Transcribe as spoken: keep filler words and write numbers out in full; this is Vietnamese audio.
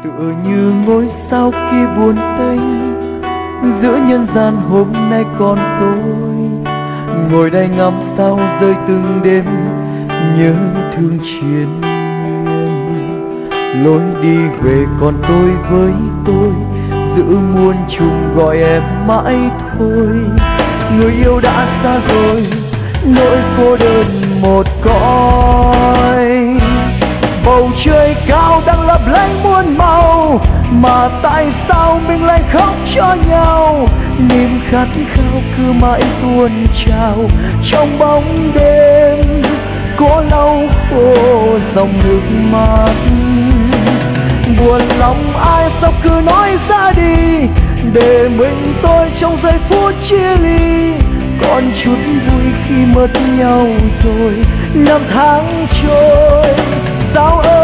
tựa như ngôi sao kia buồn tênh giữa nhân gian hôm nay còn tôi ngồi đây ngắm sao rơi từng đêm nhớ thương triền miên. Lối đi về còn tôi với tôi giữ muôn trùng gọi em mãi thôi. Người yêu đã xa rồi nỗi cô đơn một cõi. Bầu trời cao đang lấp lánh muôn màu mà tại sao mình lại khóc cho nhau. Niềm khát khao cứ mãi tuôn trào trong bóng đêm có lau khô dòng nước mắt. Buồn lòng ai sao cứ nói ra đi để mình tôi trong giây phút chia ly. Còn chút vui khi mất nhau rồi năm tháng trôi sao ơi